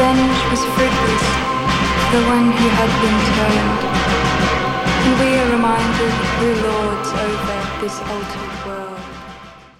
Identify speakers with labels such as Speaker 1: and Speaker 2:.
Speaker 1: revenge was fruitless, the one who had been turned. And we are reminded we're lords over this altered world.